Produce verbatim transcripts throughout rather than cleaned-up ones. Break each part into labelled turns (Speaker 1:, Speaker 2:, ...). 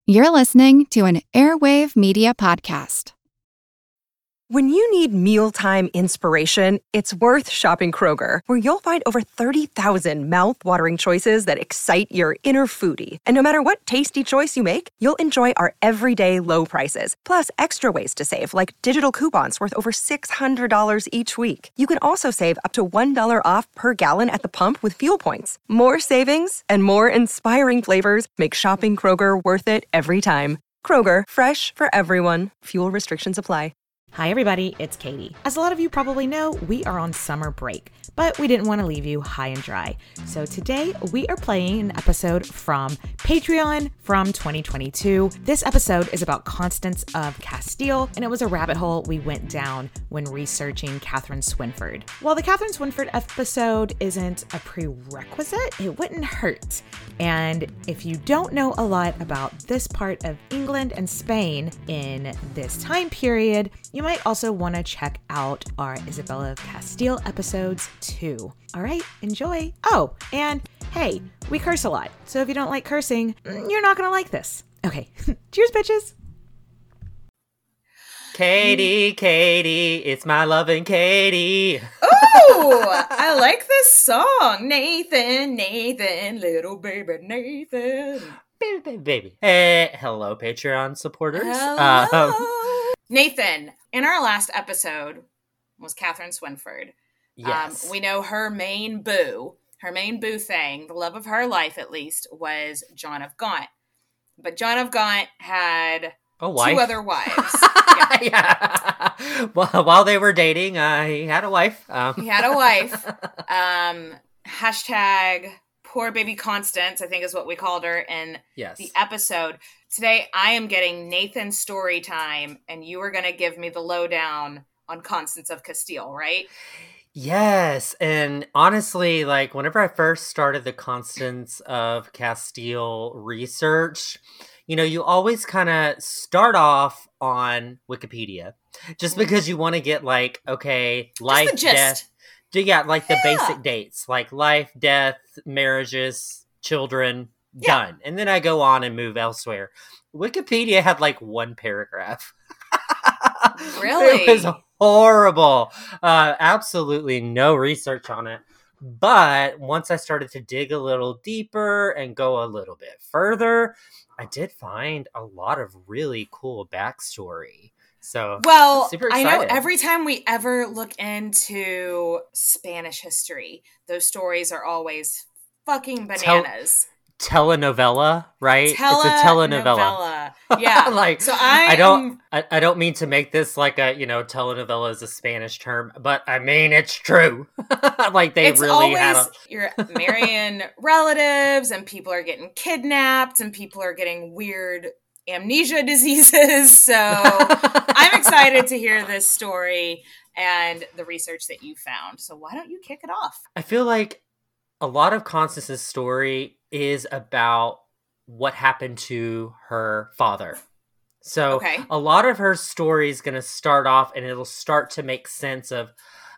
Speaker 1: You're listening to an Airwave Media Podcast.
Speaker 2: When you need mealtime inspiration, it's worth shopping Kroger, where you'll find over thirty thousand mouth-watering choices that excite your inner foodie. And no matter what tasty choice you make, you'll enjoy our everyday low prices, plus extra ways to save, like digital coupons worth over six hundred dollars each week. You can also save up to one dollar off per gallon at the pump with fuel points. More savings and more inspiring flavors make shopping Kroger worth it every time. Kroger, fresh for everyone. Fuel restrictions apply.
Speaker 3: Hi everybody, it's Katie. As a lot of you probably know, we are on summer break, but we didn't want to leave you high and dry. So today we are playing an episode from Patreon from twenty twenty-two. This episode is about Constance of Castile, and it was a rabbit hole we went down when researching Katherine Swynford. While the Katherine Swynford episode isn't a prerequisite, it wouldn't hurt. And if you don't know a lot about this part of England and Spain in this time period, you might also want to check out our Isabella of Castile episodes too. All right, enjoy. Oh, and hey, we curse a lot. So if you don't like cursing, you're not going to like this. Okay, cheers, bitches.
Speaker 4: Katie, Katie, it's my loving Katie.
Speaker 5: Oh, I like this song. Nathan, Nathan, little baby Nathan.
Speaker 4: Baby, baby, baby. Hey, hello, Patreon supporters.
Speaker 5: Hello.
Speaker 4: Um,
Speaker 5: Nathan, in our last episode was Katherine Swynford.
Speaker 4: yes.
Speaker 5: Um, we know her main boo, her main boo thing, the love of her life at least, was John of Gaunt. But John of Gaunt had
Speaker 4: a wife.
Speaker 5: two other wives.
Speaker 4: yeah. yeah. Well, while they were dating, uh, he had a wife. Um.
Speaker 5: He had a wife. Um, hashtag poor baby Constance, I think is what we called her in
Speaker 4: yes.
Speaker 5: the episode. Today, I am getting Nathan's story time, and you are going to give me the lowdown on Constance of Castile, right?
Speaker 4: Yes, and honestly, like, whenever I first started the Constance of Castile research, you know, you always kind of start off on Wikipedia, just because you want to get, like, okay, life,
Speaker 5: Just the gist.
Speaker 4: death. Yeah, like the
Speaker 5: Yeah.
Speaker 4: basic dates, like life, death, marriages, children,
Speaker 5: Yeah.
Speaker 4: done. And then I go on and move elsewhere. Wikipedia had like one paragraph.
Speaker 5: Really?
Speaker 4: It was horrible. Uh, absolutely no research on it. But once I started to dig a little deeper and go a little bit further, I did find a lot of really cool backstory. So,
Speaker 5: Well,
Speaker 4: super
Speaker 5: I know
Speaker 4: excited.
Speaker 5: every time we ever look into Spanish history, those stories are always fucking
Speaker 4: Tell-
Speaker 5: bananas.
Speaker 4: telenovela, right? It's a telenovela.
Speaker 5: Telenovela. Yeah.
Speaker 4: like
Speaker 5: so I,
Speaker 4: I don't
Speaker 5: am-
Speaker 4: I, I don't mean to make this like a, you know, telenovela is a Spanish term, but I mean it's true. like they
Speaker 5: it's
Speaker 4: really
Speaker 5: always
Speaker 4: had a
Speaker 5: you're marrying relatives, and people are getting kidnapped, and people are getting weird amnesia diseases. So I'm excited to hear this story and the research that you found. So why don't you kick it off?
Speaker 4: I feel like a lot of Constance's story is about what happened to her father. So
Speaker 5: Okay.
Speaker 4: a lot of her story is going to start off and it'll start to make sense of,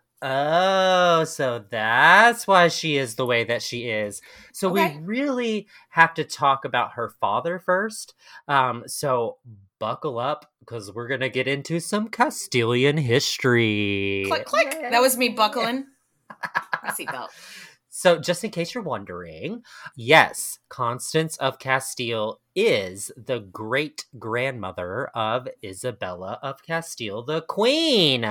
Speaker 4: oh, so that's why she is the way that she is. So
Speaker 5: Okay.
Speaker 4: we really have to talk about her father first. Um, so buckle up because we're going to get into some Castilian history.
Speaker 5: Click, click. That was me buckling my seatbelt.
Speaker 4: So just in case you're wondering, yes, Constance of Castile is the great-grandmother of Isabella of Castile, the queen.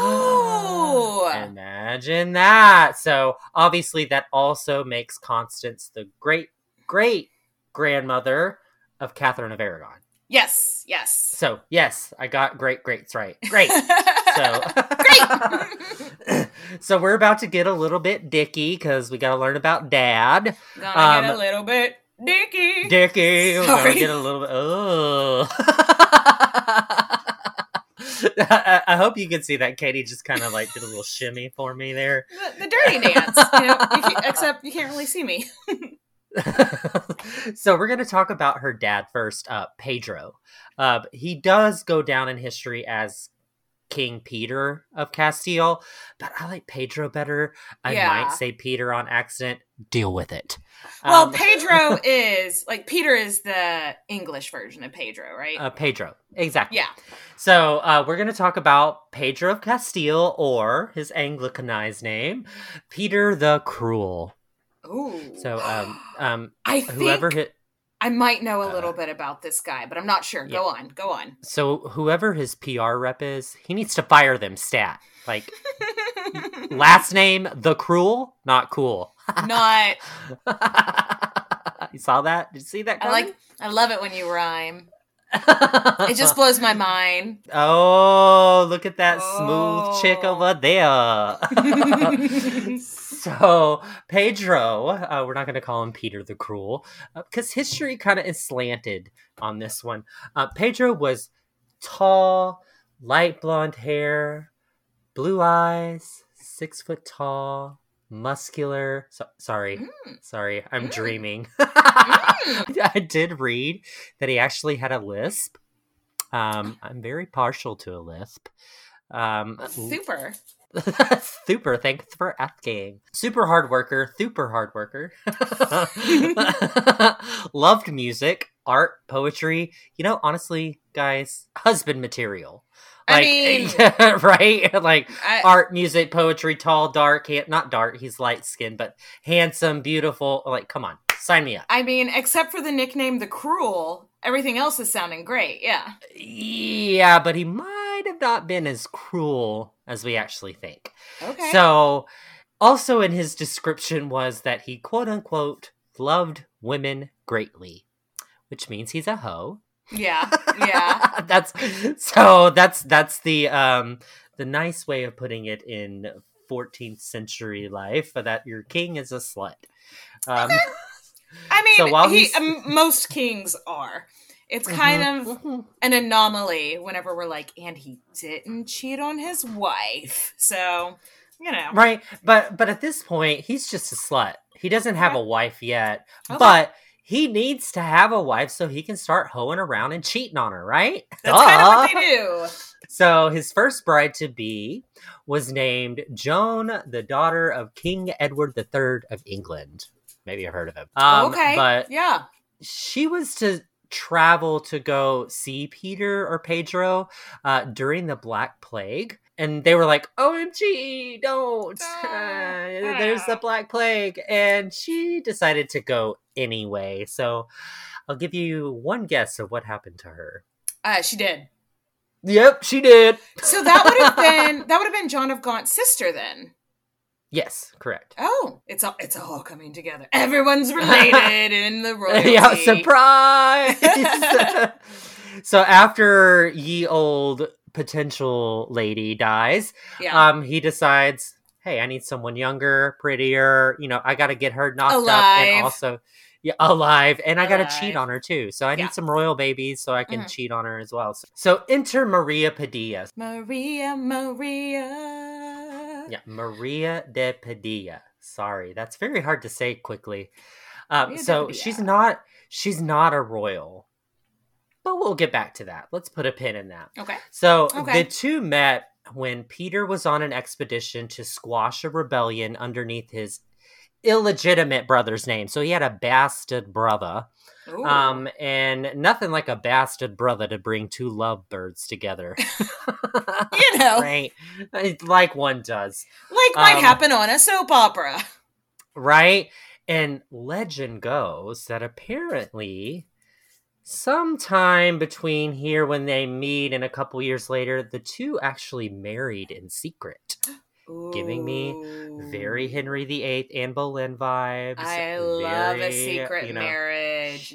Speaker 5: Oh!
Speaker 4: Imagine that. So obviously that also makes Constance the great-great-grandmother of Catherine of Aragon.
Speaker 5: Yes, yes.
Speaker 4: So, yes, I got great-greats right. Great. So
Speaker 5: Great!
Speaker 4: So we're about to get a little bit dicky because we got to learn about Dad.
Speaker 5: Gonna
Speaker 4: Um,
Speaker 5: get a little bit dicky.
Speaker 4: Dicky, we're
Speaker 5: Sorry.
Speaker 4: gonna get a little bit. Oh, I, I hope you can see that Katie just kind of like did a little shimmy for me there.
Speaker 5: The, the dirty dance. You know, you can't- except you can't really see me.
Speaker 4: So we're going to talk about her dad first, uh, Pedro. Uh, he does go down in history as King Peter of Castile, but I like Pedro better. I
Speaker 5: Yeah.
Speaker 4: might say Peter on accident. Deal with it.
Speaker 5: Well,
Speaker 4: Um,
Speaker 5: Pedro is like Peter is the English version of Pedro, right?
Speaker 4: uh, Pedro, exactly.
Speaker 5: Yeah.
Speaker 4: So uh, we're going to talk about Pedro of Castile, or his Anglicanized name, Peter the Cruel.
Speaker 5: Ooh.
Speaker 4: So um, um,
Speaker 5: I
Speaker 4: whoever
Speaker 5: think
Speaker 4: hit.
Speaker 5: I might know a
Speaker 4: Uh,
Speaker 5: little bit about this guy, but I'm not sure.
Speaker 4: yeah.
Speaker 5: Go on. Go on.
Speaker 4: So whoever his P R rep is, he needs to fire them stat. Like, last name, the Cruel, not cool.
Speaker 5: Not.
Speaker 4: You saw that? Did you see that
Speaker 5: I
Speaker 4: coming?
Speaker 5: like. I love it when you rhyme. It just blows my mind.
Speaker 4: Oh, look at that
Speaker 5: Oh.
Speaker 4: smooth chick over there. So, Pedro, uh, we're not going to call him Peter the Cruel, because uh, history kind of is slanted on this one. Uh, Pedro was tall, light blonde hair, blue eyes, six foot tall, muscular. So, sorry,
Speaker 5: Mm.
Speaker 4: sorry, I'm
Speaker 5: Mm.
Speaker 4: dreaming.
Speaker 5: Mm.
Speaker 4: I did read that he actually had a lisp. Um, I'm very partial to a lisp. Um,
Speaker 5: Super.
Speaker 4: Super, thanks for asking. Super hard worker, super hard worker. Loved music, art, poetry. You know, honestly, guys, husband material.
Speaker 5: I
Speaker 4: Like,
Speaker 5: mean-
Speaker 4: yeah, right? Like,
Speaker 5: I-
Speaker 4: art, music, poetry, tall, dark, han- not dark, he's light skinned, but handsome, beautiful. Like, come on, sign me up.
Speaker 5: I mean, except for the nickname the Cruel, everything else is sounding great. Yeah.
Speaker 4: Yeah, but he might have not been as cruel as we actually think.
Speaker 5: Okay.
Speaker 4: So, also in his description was that he quote unquote loved women greatly, which means he's a hoe.
Speaker 5: yeah. Yeah.
Speaker 4: That's so that's that's the um the nice way of putting it in fourteenth century life, that your king is a slut. Um,
Speaker 5: I mean,
Speaker 4: So while
Speaker 5: he,
Speaker 4: he's-
Speaker 5: um, most kings are. It's kind of an anomaly whenever we're like, and he didn't cheat on his wife. So, you know.
Speaker 4: Right, but but at this point, he's just a slut. He doesn't have
Speaker 5: Okay.
Speaker 4: a wife yet,
Speaker 5: Okay.
Speaker 4: but he needs to have a wife so he can start hoeing around and cheating on her, right?
Speaker 5: That's kind of
Speaker 4: Duh.
Speaker 5: what they do.
Speaker 4: So his first bride to be was named Joan, the daughter of King Edward the Third of England. Maybe I've heard of him. Um,
Speaker 5: okay.
Speaker 4: But
Speaker 5: yeah.
Speaker 4: she was to travel to go see Peter or Pedro uh, during the Black Plague. And they were like, O M G, don't.
Speaker 5: Oh,
Speaker 4: Uh, there's the Black Plague. And she decided to go anyway. So I'll give you one guess of what happened to her.
Speaker 5: Uh, she did.
Speaker 4: Yep, she did.
Speaker 5: So that would have been that would have been John of Gaunt's sister then.
Speaker 4: Yes, correct.
Speaker 5: Oh, it's all it's all coming together. Everyone's related in the royalty.
Speaker 4: Yeah, surprise! So after ye old potential lady dies,
Speaker 5: Yeah.
Speaker 4: um, he decides, hey, I need someone younger, prettier. You know, I got to get her knocked up
Speaker 5: Alive.
Speaker 4: and also yeah, alive, and I got to cheat
Speaker 5: Alive.
Speaker 4: on her too. So I need
Speaker 5: Yeah.
Speaker 4: some royal babies so I can
Speaker 5: Mhm.
Speaker 4: cheat on her as well. So, so enter Maria Padilla.
Speaker 5: Maria, Maria.
Speaker 4: Yeah, Maria de Padilla. Sorry, that's very hard to say quickly. Um,
Speaker 5: Maria de
Speaker 4: so
Speaker 5: Padilla.
Speaker 4: she's not she's not a royal, but we'll get back to that. Let's put a pin in that.
Speaker 5: Okay.
Speaker 4: So
Speaker 5: Okay.
Speaker 4: the two met when Peter was on an expedition to squash a rebellion underneath his illegitimate brother's name. So he had a bastard brother.
Speaker 5: Ooh.
Speaker 4: Um, and nothing like a bastard brother to bring two lovebirds together.
Speaker 5: You know.
Speaker 4: Right? Like one does.
Speaker 5: Like might
Speaker 4: Um,
Speaker 5: happen on a soap opera.
Speaker 4: Right? And legend goes that apparently sometime between here when they meet and a couple years later, the two actually married in secret. Giving me Very
Speaker 5: Ooh.
Speaker 4: Henry the Eighth, Anne Boleyn vibes.
Speaker 5: I love a
Speaker 4: very,
Speaker 5: secret
Speaker 4: you know.
Speaker 5: marriage.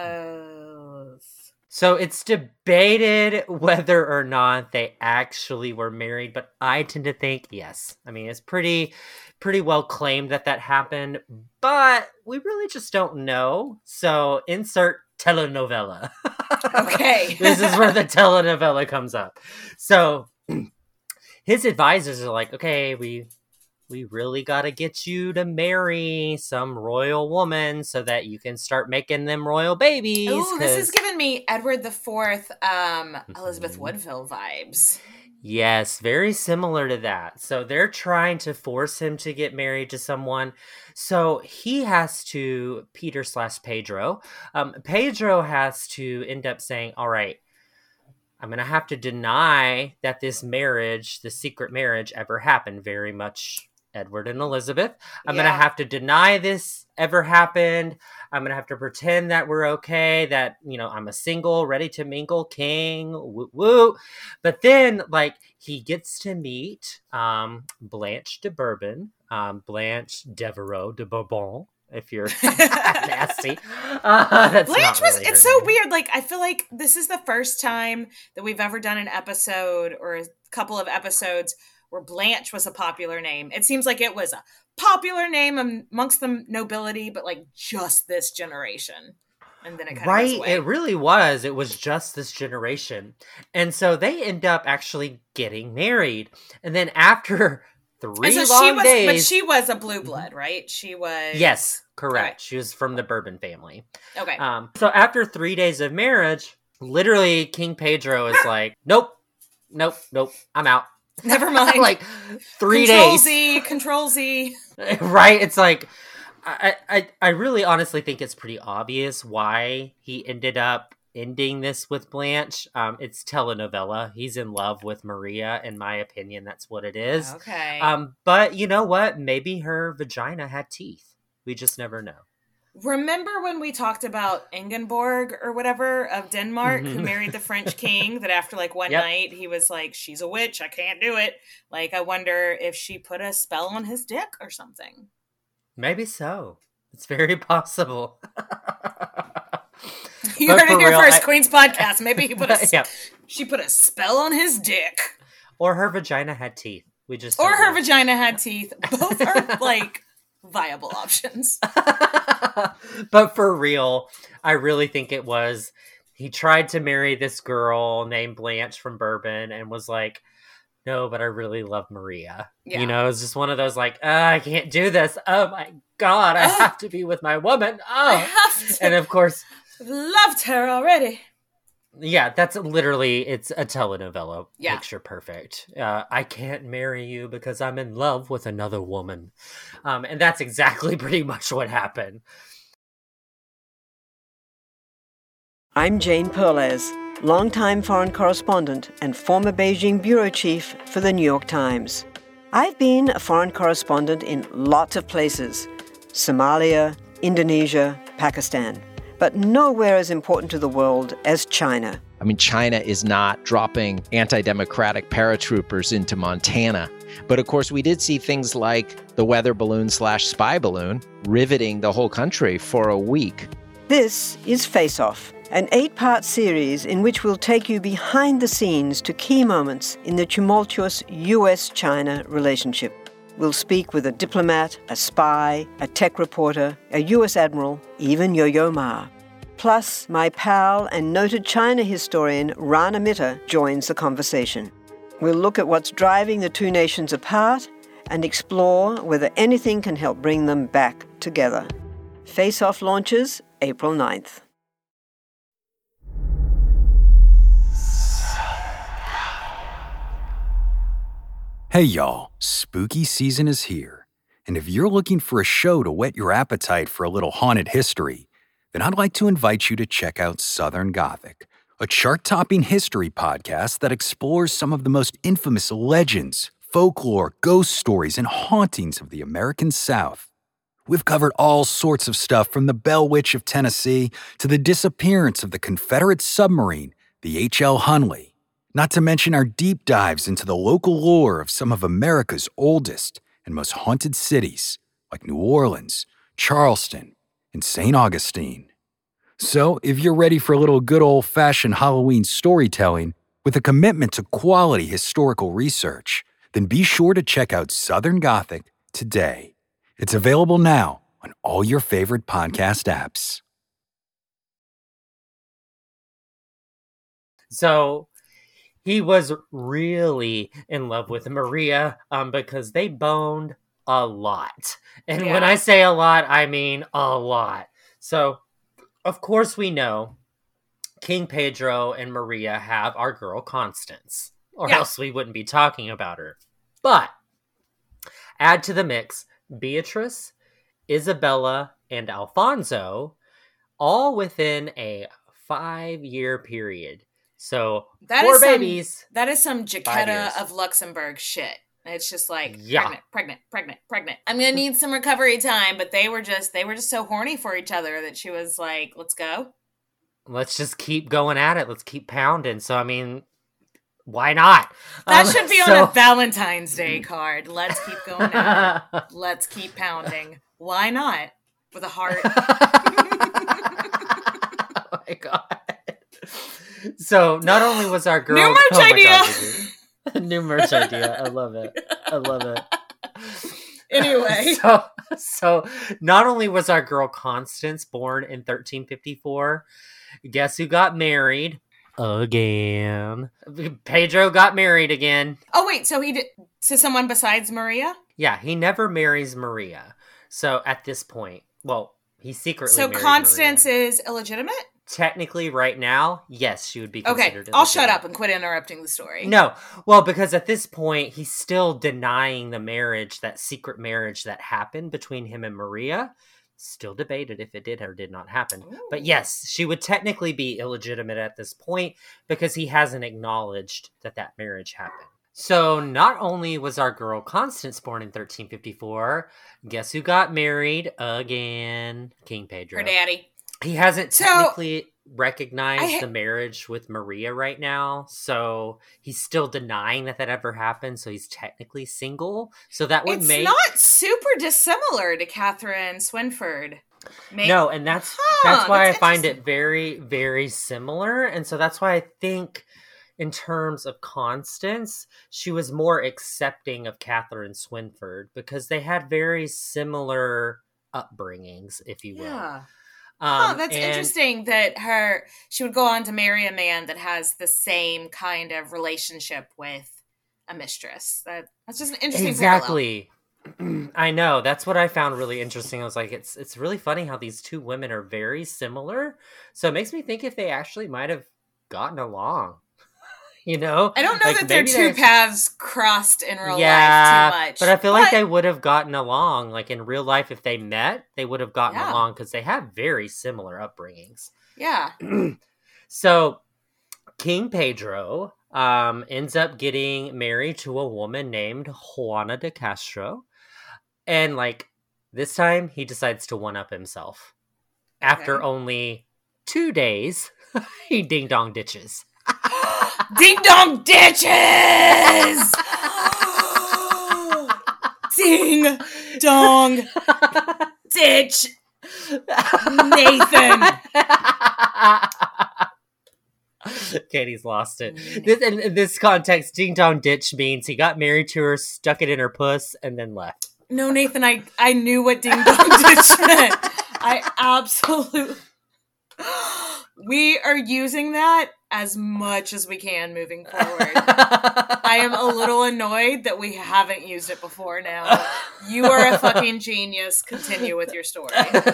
Speaker 5: Yes.
Speaker 4: So it's debated whether or not they actually were married, but I tend to think yes. I mean, it's pretty pretty well claimed that that happened, but we really just don't know. So insert telenovela.
Speaker 5: Okay.
Speaker 4: This is where the telenovela comes up. So his advisors are like, okay, we we really got to get you to marry some royal woman so that you can start making them royal babies.
Speaker 5: Ooh, this is
Speaker 4: 'cause-
Speaker 5: giving me Edward the Fourth, um, Elizabeth
Speaker 4: Mhm.
Speaker 5: Woodville vibes.
Speaker 4: Yes, very similar to that. So they're trying to force him to get married to someone. So he has to, Peter slash Pedro, um, Pedro has to end up saying, all right, I'm going to have to deny that this marriage, the secret marriage, ever happened. Very much Edward and Elizabeth. I'm
Speaker 5: Yeah.
Speaker 4: going to have to deny this ever happened. I'm going to have to pretend that we're okay, that, you know, I'm a single, ready to mingle king, woo woo. But then, like, he gets to meet um, Blanche de Bourbon, um, Blanche Devereaux de Bourbon, if you're nasty. Uh, that's
Speaker 5: Blanche
Speaker 4: not
Speaker 5: was,
Speaker 4: really her
Speaker 5: it's so
Speaker 4: name.
Speaker 5: weird. Like, I feel like this is the first time that we've ever done an episode or a couple of episodes where Blanche was a popular name. It seems like it was a popular name amongst the nobility, but like just this generation. And then it kind of goes
Speaker 4: Right,
Speaker 5: away.
Speaker 4: it really was. It was just this generation. And so they end up actually getting married. And then after three
Speaker 5: And so
Speaker 4: long
Speaker 5: she was,
Speaker 4: days...
Speaker 5: but she was a blue blood, right? She was.
Speaker 4: Yes, correct.
Speaker 5: Okay.
Speaker 4: She was from the Bourbon family.
Speaker 5: Okay.
Speaker 4: Um, so after three days of marriage, literally King Pedro is like, nope, nope, nope, I'm out.
Speaker 5: Never mind.
Speaker 4: Like three
Speaker 5: Control
Speaker 4: days.
Speaker 5: Z, Control Z.
Speaker 4: Right? It's like, I, I, I really honestly think it's pretty obvious why he ended up ending this with Blanche. Um, it's telenovela. He's in love with Maria. In my opinion, that's what it is.
Speaker 5: Okay.
Speaker 4: Um, but you know what? Maybe her vagina had teeth. We just never know.
Speaker 5: Remember when we talked about Ingeborg or whatever of Denmark who
Speaker 4: Mhm.
Speaker 5: married the French king that after like one
Speaker 4: Yep.
Speaker 5: night he was like, she's a witch, I can't do it. Like, I wonder if she put a spell on his dick or something.
Speaker 4: Maybe so. It's very possible.
Speaker 5: You
Speaker 4: But
Speaker 5: heard it
Speaker 4: for
Speaker 5: here
Speaker 4: real,
Speaker 5: first,
Speaker 4: I-
Speaker 5: Queen's podcast. Maybe he put a,
Speaker 4: Yep.
Speaker 5: she put a spell on his dick.
Speaker 4: Or her vagina had teeth. We just
Speaker 5: Or
Speaker 4: don't
Speaker 5: her
Speaker 4: know.
Speaker 5: vagina had teeth. Both are like viable options.
Speaker 4: But for real, I really think it was he tried to marry this girl named Blanche from Bourbon and was like, no, but I really love Maria.
Speaker 5: Yeah.
Speaker 4: You know, it's just one of those like, oh, I can't do this. Oh my God, I
Speaker 5: Ugh.
Speaker 4: have to be with my woman.
Speaker 5: I
Speaker 4: Oh.
Speaker 5: have to.
Speaker 4: And of course,
Speaker 5: I've loved her already.
Speaker 4: yeah, that's literally, it's a telenovela.
Speaker 5: Yeah.
Speaker 4: Picture perfect. Uh, I can't marry you because I'm in love with another woman. Um, and that's exactly pretty much what happened.
Speaker 6: I'm Jane Perlez, longtime foreign correspondent and former Beijing bureau chief for the New York Times. I've been a foreign correspondent in lots of places: Somalia, Indonesia, Pakistan, but nowhere as important to the world as China.
Speaker 7: I mean, China is not dropping anti-democratic paratroopers into Montana. But of course, we did see things like the weather balloon slash spy balloon riveting the whole country for a week.
Speaker 6: This is Face Off, an eight-part series in which we'll take you behind the scenes to key moments in the tumultuous U S China relationship. We'll speak with a diplomat, a spy, a tech reporter, a U S admiral, even Yo-Yo Ma. Plus, my pal and noted China historian Rana Mitter joins the conversation. We'll look at what's driving the two nations apart and explore whether anything can help bring them back together. Face Off launches April ninth.
Speaker 8: Hey y'all, spooky season is here. And if you're looking for a show to whet your appetite for a little haunted history, then I'd like to invite you to check out Southern Gothic, a chart-topping history podcast that explores some of the most infamous legends, folklore, ghost stories, and hauntings of the American South. We've covered all sorts of stuff from the Bell Witch of Tennessee to the disappearance of the Confederate submarine, the H L Hunley. Not to mention our deep dives into the local lore of some of America's oldest and most haunted cities, like New Orleans, Charleston, and Saint Augustine. So, if you're ready for a little good old-fashioned Halloween storytelling with a commitment to quality historical research, then be sure to check out Southern Gothic today. It's available now on all your favorite podcast apps.
Speaker 4: So he was really in love with Maria um, because they boned a lot. And when
Speaker 5: Yeah.
Speaker 4: I say a lot, I mean a lot. So, of course, we know King Pedro and Maria have our girl Constance. or
Speaker 5: Yeah.
Speaker 4: else we wouldn't be talking about her. But add to the mix Beatrice, Isabella, and Alfonso, all within a five-year period. So
Speaker 5: That
Speaker 4: four
Speaker 5: is some-
Speaker 4: babies.
Speaker 5: That is some
Speaker 4: years.
Speaker 5: Jaquetta of Luxembourg shit. It's just like
Speaker 4: Yeah.
Speaker 5: pregnant, pregnant, pregnant, pregnant. I'm gonna need some recovery time, but they were just they were just so horny for each other that she was like, "Let's go."
Speaker 4: Let's just keep going at it. Let's keep pounding. So I mean, why not?
Speaker 5: That
Speaker 4: Um,
Speaker 5: should be
Speaker 4: so-
Speaker 5: on a Valentine's Day card. Let's keep going at it. Let's keep pounding. Why not? With a heart.
Speaker 4: Oh my god. So not only was our girl
Speaker 5: New merch
Speaker 4: oh my
Speaker 5: idea.
Speaker 4: God, Gigi. New merch idea. I love it. I love it.
Speaker 5: Anyway.
Speaker 4: So so not only was our girl Constance born in thirteen fifty-four, guess who got married again? Pedro got married again.
Speaker 5: Oh wait, so he did to someone besides Maria?
Speaker 4: Yeah, he never marries Maria. So at this point, well, he secretly
Speaker 5: So
Speaker 4: married
Speaker 5: Constance
Speaker 4: Maria.
Speaker 5: is illegitimate?
Speaker 4: Technically, right now, yes, she would be
Speaker 5: Okay,
Speaker 4: considered
Speaker 5: I'll shut
Speaker 4: illegitimate.
Speaker 5: up and quit interrupting the story.
Speaker 4: No, well, because at this point, he's still denying the marriage, that secret marriage that happened between him and Maria. Still debated if it did or did not happen.
Speaker 5: Ooh.
Speaker 4: But yes, she would technically be illegitimate at this point because he hasn't acknowledged that that marriage happened. So not only was our girl Constance born in thirteen fifty-four, guess who got married again? King Pedro.
Speaker 5: Her daddy.
Speaker 4: He hasn't
Speaker 5: So,
Speaker 4: technically recognized
Speaker 5: I ha-
Speaker 4: the marriage with Maria right now, so he's still denying that that ever happened, so he's technically single. So that would
Speaker 5: It's
Speaker 4: make...
Speaker 5: not super dissimilar to Catherine Swinford. Make-
Speaker 4: No, and that's
Speaker 5: Huh,
Speaker 4: that's why
Speaker 5: that's
Speaker 4: I find
Speaker 5: interesting.
Speaker 4: it very, very similar. And so that's why I think in terms of Constance, she was more accepting of Catherine Swinford because they had very similar upbringings, if you will.
Speaker 5: Yeah.
Speaker 4: Um,
Speaker 5: Oh, that's
Speaker 4: and-
Speaker 5: interesting that her she would go on to marry a man that has the same kind of relationship with a mistress. That that's just an interesting parallel.
Speaker 4: Exactly. I know. That's what I found really interesting. I was like, it's it's really funny how these two women are very similar. So it makes me think if they actually might have gotten along. You know?
Speaker 5: I don't know
Speaker 4: Like,
Speaker 5: that their
Speaker 4: maybe
Speaker 5: two
Speaker 4: they-
Speaker 5: paths crossed in real
Speaker 4: yeah,
Speaker 5: life too much.
Speaker 4: but I feel like they would have gotten along. Like in real life, if they met, they would have gotten
Speaker 5: Yeah.
Speaker 4: along because they have very similar upbringings.
Speaker 5: Yeah.
Speaker 4: So King Pedro um, ends up getting married to a woman named Juana de Castro. And like this time, he decides to one-up himself. After
Speaker 5: Okay.
Speaker 4: only two days, he ding-dong ditches.
Speaker 5: Ding dong ditches! Ding dong ditch Nathan.
Speaker 4: Katie's lost it. This, in, in this context, ding dong ditch means he got married to her, stuck it in her puss, and then left.
Speaker 5: No, Nathan, I, I knew what ding dong ditch meant. I absolutely... We are using that as much as we can moving forward. I am a little annoyed that we haven't used it before now. You are a fucking genius. Continue with your story.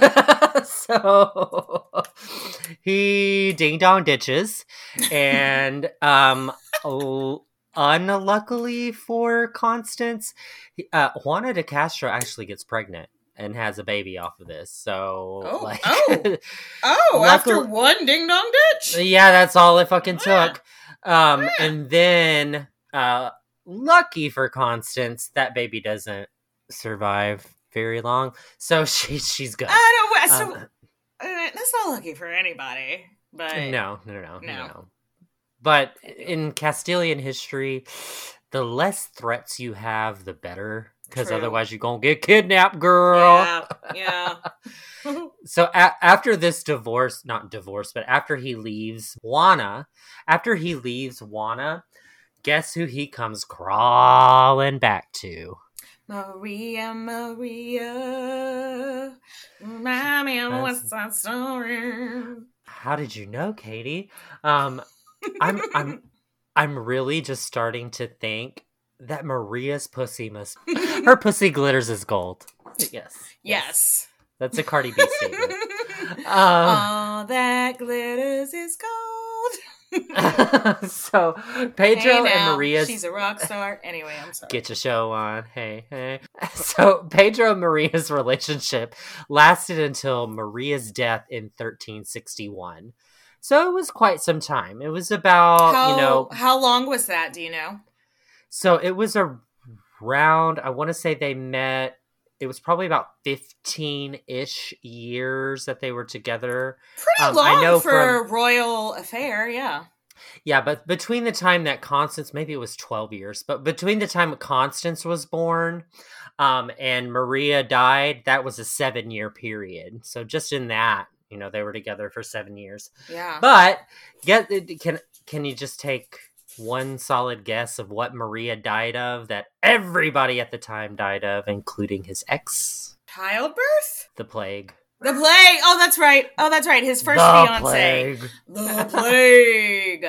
Speaker 4: So he ding dong ditches, and um, l- unluckily for Constance, uh, Juana de Castro actually gets pregnant and has a baby off of this. So,
Speaker 5: Oh,
Speaker 4: like,
Speaker 5: oh. Oh,
Speaker 4: Luckily-
Speaker 5: after one ding dong ditch?
Speaker 4: yeah, that's all it fucking took. Um, and then, uh, lucky for Constance, that baby doesn't survive very long, so she she's good.
Speaker 5: I don't. So
Speaker 4: Um,
Speaker 5: uh, that's not lucky for anybody. But
Speaker 4: No, no, no, no,
Speaker 5: No.
Speaker 4: no. But in Castilian history, the less threats you have, the better. Because
Speaker 5: True.
Speaker 4: otherwise you're going to get kidnapped, girl.
Speaker 5: yeah, yeah.
Speaker 4: So a- after this divorce, not divorce, but after he leaves Juana, after he leaves Juana, guess who he comes crawling back to?
Speaker 5: Maria, Maria, remind me of what's that story.
Speaker 4: How did you know, Katie? Um, I'm, I'm, I'm really just starting to think that Maria's pussy must, her pussy glitters as gold. Yes.
Speaker 5: Yes.
Speaker 4: That's a Cardi B statement. Um,
Speaker 5: All that glitters is gold.
Speaker 4: So Pedro
Speaker 5: Hey now,
Speaker 4: and Maria's
Speaker 5: she's a rock star. Anyway, I'm sorry.
Speaker 4: get your show on. Hey, hey. So Pedro and Maria's relationship lasted until Maria's death in thirteen sixty-one. So it was quite some time. It was about,
Speaker 5: how,
Speaker 4: you know,
Speaker 5: how long was that? Do you know?
Speaker 4: so it was around, I want to say they met, it was probably about fifteen-ish years that they were together.
Speaker 5: Pretty
Speaker 4: Um,
Speaker 5: long
Speaker 4: I know
Speaker 5: for
Speaker 4: from-
Speaker 5: a royal affair, yeah.
Speaker 4: Yeah, but between the time that Constance, maybe it was twelve years, but between the time Constance was born um, and Maria died, that was a seven-year period. So just in that, you know, they were together for seven years.
Speaker 5: Yeah.
Speaker 4: But get can can you just take one solid guess of what Maria died of that everybody at the time died of, including his ex?
Speaker 5: Childbirth?
Speaker 4: The plague.
Speaker 5: The plague. Oh, that's right. Oh, that's right. His first
Speaker 4: The
Speaker 5: fiance.
Speaker 4: plague.
Speaker 5: The plague.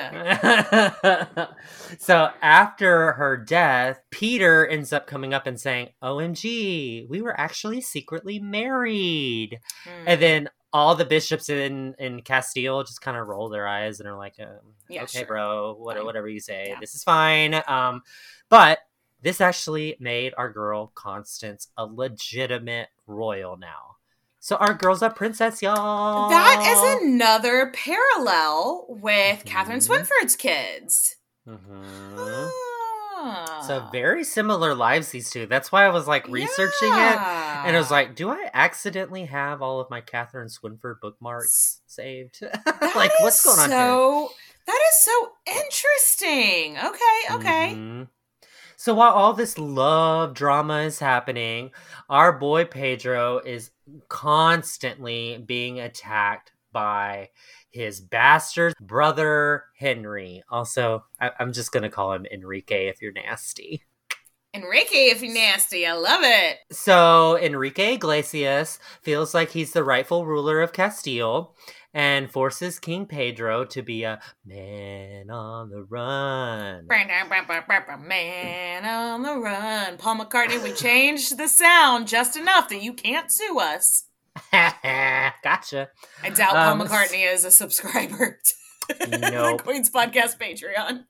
Speaker 4: So after her death, Peter ends up coming up and saying, O M G, we were actually secretly married.
Speaker 5: Hmm.
Speaker 4: And then all the bishops in, in Castile just kind of roll their eyes and are like, um,
Speaker 5: Yeah,
Speaker 4: okay,
Speaker 5: sure.
Speaker 4: bro, what,
Speaker 5: Fine.
Speaker 4: whatever you say,
Speaker 5: Yeah.
Speaker 4: this is fine. Um, but this actually made our girl Constance a legitimate royal now. So our girl's a princess, y'all.
Speaker 5: That is another parallel with Catherine
Speaker 4: Mhm.
Speaker 5: Swinford's kids.
Speaker 4: Mhm.
Speaker 5: Ah.
Speaker 4: So very similar lives, these two. That's why I was like researching it.
Speaker 5: Yeah.
Speaker 4: And I was like, do I accidentally have all of my Catherine Swinford bookmarks saved?
Speaker 5: That
Speaker 4: Like,
Speaker 5: is
Speaker 4: what's going on here?
Speaker 5: so, That is so interesting. Okay, okay.
Speaker 4: Mhm. So while all this love drama is happening, our boy Pedro is constantly being attacked by his bastard brother Henry. Also, I- I'm just going to call him Enrique if you're nasty.
Speaker 5: Enrique, if you're nasty, I love it.
Speaker 4: So Enrique Iglesias feels like he's the rightful ruler of Castile and forces King Pedro to be a man on the run.
Speaker 5: Man on the run. Paul McCartney, we changed the sound just enough that you can't sue us.
Speaker 4: Gotcha.
Speaker 5: I doubt
Speaker 4: Um,
Speaker 5: Paul McCartney is a subscriber to the
Speaker 4: Nope.
Speaker 5: Queen's Podcast Patreon.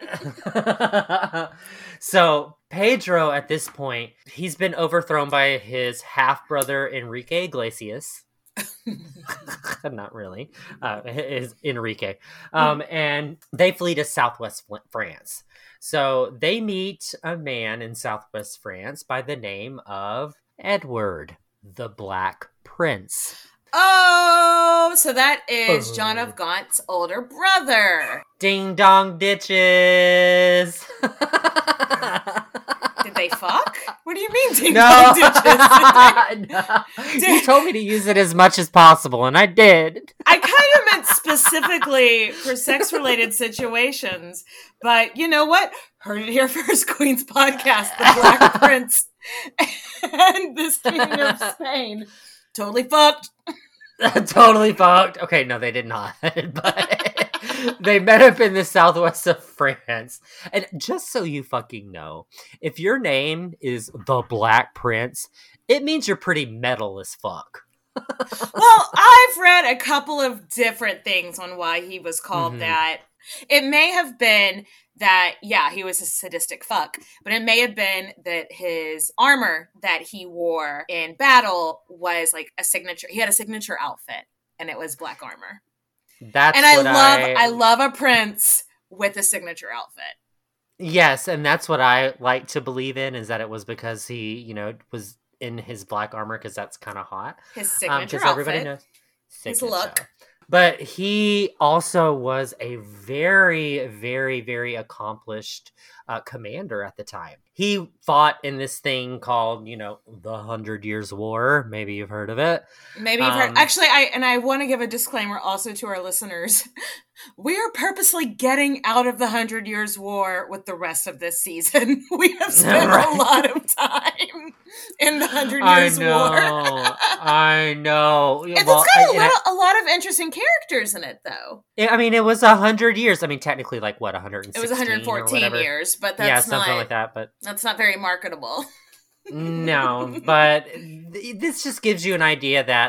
Speaker 4: So Pedro, at this point, he's been overthrown by his half-brother Enrique Iglesias. Not really. Uh, is Enrique. Um, and they flee to southwest Fl- France. So they meet a man in southwest France by the name of Edward the Black Prince.
Speaker 5: Oh, so that is John
Speaker 4: Oh.
Speaker 5: of Gaunt's older brother.
Speaker 4: Ding dong ditches.
Speaker 5: Did they fuck? What do you mean, ding
Speaker 4: No.
Speaker 5: dong ditches?
Speaker 4: No. You told me to use it as much as possible, and I did.
Speaker 5: I kind of meant specifically for sex-related situations, but you know what? Heard it here first, Queen's Podcast, The Black Prince and this King of Spain. Totally fucked.
Speaker 4: Totally fucked. Okay, no, they did not. But they met up in the southwest of France. And just so you fucking know, if your name is the Black Prince, it means you're pretty metal as fuck.
Speaker 5: Well, I've read a couple of different things on why he was called
Speaker 4: Mhm.
Speaker 5: that. It may have been that, yeah, he was a sadistic fuck, but it may have been that his armor that he wore in battle was like a signature. He had a signature outfit, and it was black armor.
Speaker 4: That's
Speaker 5: And I
Speaker 4: what
Speaker 5: love,
Speaker 4: I,
Speaker 5: I love a prince with a signature outfit.
Speaker 4: Yes, and that's what I like to believe in, is that it was because he, you know, was in his black armor, because that's kind of hot.
Speaker 5: His
Speaker 4: Um,
Speaker 5: signature
Speaker 4: 'cause everybody
Speaker 5: outfit.
Speaker 4: knows
Speaker 5: His
Speaker 4: signature.
Speaker 5: look.
Speaker 4: But he also was a very, very, very accomplished uh, commander at the time. He fought in this thing called, you know, the Hundred Years' War. Maybe you've heard of it.
Speaker 5: Maybe you've
Speaker 4: Um,
Speaker 5: heard. Actually, I and I want to give a disclaimer also to our listeners. We are purposely getting out of the Hundred Years' War with the rest of this season. We have spent
Speaker 4: Right.
Speaker 5: a lot of time in the Hundred
Speaker 4: I
Speaker 5: Years'
Speaker 4: know.
Speaker 5: War.
Speaker 4: I know.
Speaker 5: It's
Speaker 4: Well,
Speaker 5: got a,
Speaker 4: I- and I-
Speaker 5: lot, a lot of interesting characters in it, though.
Speaker 4: I, I mean, it was a hundred years. I mean, technically, like what, one hundred sixteen
Speaker 5: It was one hundred fourteen
Speaker 4: or whatever?
Speaker 5: years, but
Speaker 4: Yeah,
Speaker 5: that's
Speaker 4: something
Speaker 5: not
Speaker 4: like that. But
Speaker 5: that's not very marketable.
Speaker 4: no, but th- this just gives you an idea that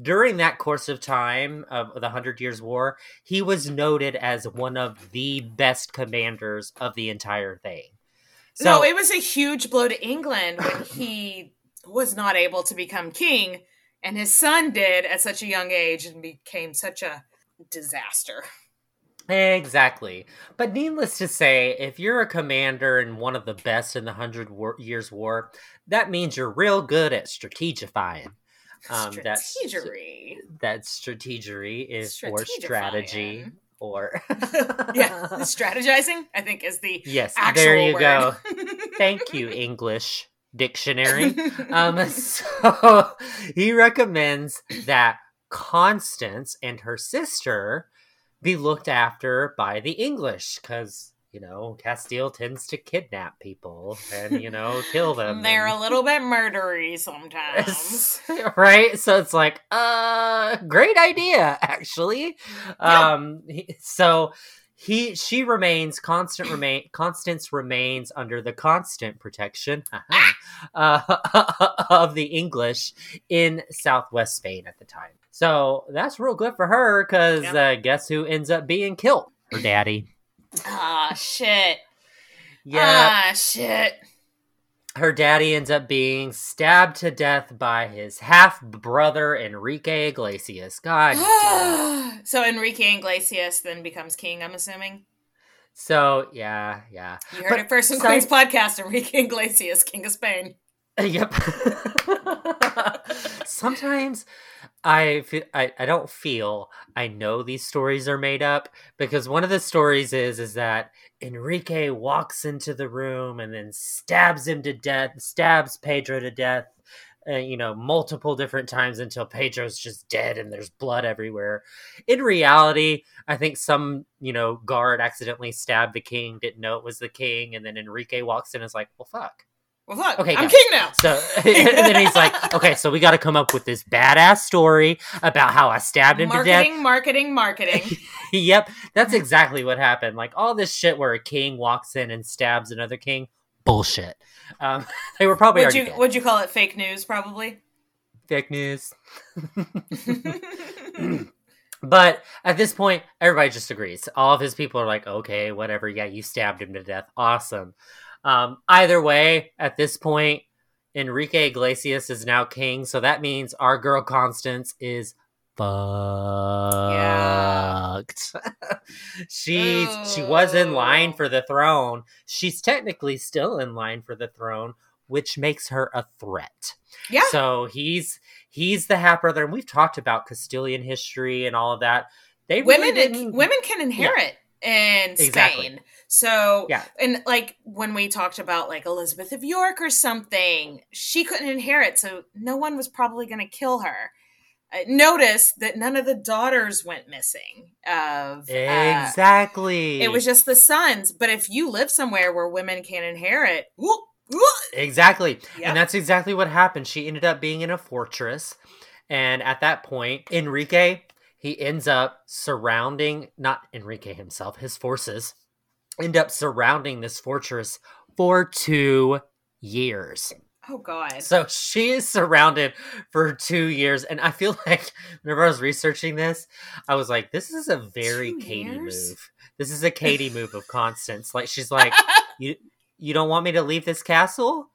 Speaker 4: during that course of time of the Hundred Years' War, he was noted as one of the best commanders of the entire thing. So,
Speaker 5: no, it was a huge blow to England when he was not able to become king, and his son did at such a young age and became such a disaster.
Speaker 4: Exactly. But needless to say, if you're a commander and one of the best in the Hundred War- Years' War, that means you're real good at strategifying. Um, that's
Speaker 5: strategery.
Speaker 4: That's strategery is or strategy or
Speaker 5: yeah, strategizing. I think is the
Speaker 4: yes.
Speaker 5: Actual
Speaker 4: there you
Speaker 5: word.
Speaker 4: go. Thank you, English dictionary. um, so he recommends that Constance and her sister be looked after by the English because, you know, Castile tends to kidnap people and, you know, kill them.
Speaker 5: They're
Speaker 4: and...
Speaker 5: a little bit murdery sometimes.
Speaker 4: Right? So it's like, uh, great idea, actually.
Speaker 5: Yeah.
Speaker 4: Um, so he, she remains, constant remain, Constance remains under the constant protection uh, of the English in southwest Spain at the time. So that's real good for her because yep. uh, guess who ends up being killed? Her daddy.
Speaker 5: Ah, shit.
Speaker 4: Yeah.
Speaker 5: Ah, shit.
Speaker 4: Her daddy ends up being stabbed to death by his half-brother, Enrique Iglesias. God damn.
Speaker 5: So Enrique Iglesias then becomes king, I'm assuming?
Speaker 4: So, yeah, yeah.
Speaker 5: You heard
Speaker 4: but,
Speaker 5: it first in
Speaker 4: so,
Speaker 5: Queen's podcast, Enrique Iglesias, king of Spain.
Speaker 4: Yep. Sometimes I, feel, I I don't feel I know these stories are made up because one of the stories is is that Enrique walks into the room and then stabs him to death, stabs Pedro to death, uh, you know, multiple different times until Pedro's just dead and there's blood everywhere. In reality, I think some, you know, guard accidentally stabbed the king, didn't know it was the king, and then Enrique walks in and is like, well, fuck.
Speaker 5: Well, fuck,
Speaker 4: okay,
Speaker 5: I'm
Speaker 4: guys.
Speaker 5: king now.
Speaker 4: So, and then he's like, okay, so we got to come up with this badass story about how I stabbed him
Speaker 5: marketing,
Speaker 4: to death.
Speaker 5: Marketing, marketing, marketing.
Speaker 4: Yep, that's exactly what happened. Like all this shit where a king walks in and stabs another king, bullshit. Um, they were probably
Speaker 5: would
Speaker 4: already
Speaker 5: you
Speaker 4: dead.
Speaker 5: would you call it fake news? Probably
Speaker 4: fake news. But at this point, everybody just agrees. All of his people are like, okay, whatever. Yeah, you stabbed him to death. Awesome. Um, either way, at this point, Enrique Iglesias is now king, so that means our girl Constance is fucked. Yeah. she oh. she was in line for the throne. She's technically still in line for the throne, which makes her a threat.
Speaker 5: Yeah.
Speaker 4: So he's he's the half brother, and we've talked about Castilian history and all of that. They
Speaker 5: women
Speaker 4: really didn't...
Speaker 5: women can inherit yeah. in Spain.
Speaker 4: Exactly.
Speaker 5: So,
Speaker 4: yeah.
Speaker 5: and like when we talked about like Elizabeth of York or something, she couldn't inherit, so no one was probably going to kill her. Uh, notice that none of the daughters went missing. Of uh,
Speaker 4: exactly,
Speaker 5: it was just the sons. But if you live somewhere where women can't inherit, whoop, whoop.
Speaker 4: exactly,
Speaker 5: Yep.
Speaker 4: And that's exactly what happened. She ended up being in a fortress, and at that point, Enrique he ends up surrounding not Enrique himself, his forces. End up surrounding this fortress for two years.
Speaker 5: Oh, God.
Speaker 4: So she is surrounded for two years. And I feel like whenever I was researching this, I was like, this is a very two Katie years? move. This is a Katie move of Constance. Like, she's like, you you don't want me to leave this castle?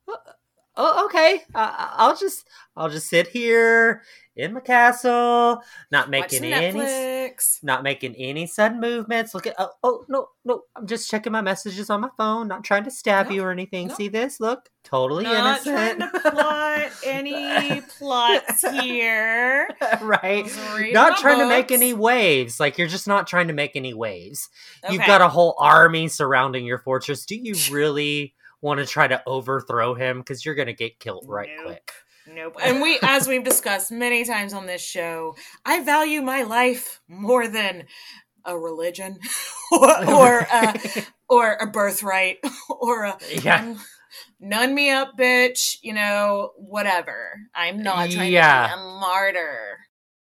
Speaker 4: Oh, okay. Uh, I'll just I'll just sit here in my castle, not making any, not making any sudden movements. Look at, oh, oh, no, no, I'm just checking my messages on my phone, not trying to stab no, you or anything. No. See this? Look, totally
Speaker 5: not
Speaker 4: innocent.
Speaker 5: Not trying to plot any plots here.
Speaker 4: Right. Not trying books. to make any waves. Like, you're just not trying to make any waves. Okay. You've got a whole army surrounding your fortress. Do you really want to try to overthrow him? Because you're going to get killed right
Speaker 5: nope.
Speaker 4: quick.
Speaker 5: Nope. And we, as we've discussed many times on this show, I value my life more than a religion or or, a, or a birthright or a
Speaker 4: yeah.
Speaker 5: um, nun me up, bitch. You know, whatever. I'm not trying
Speaker 4: yeah.
Speaker 5: to be a martyr.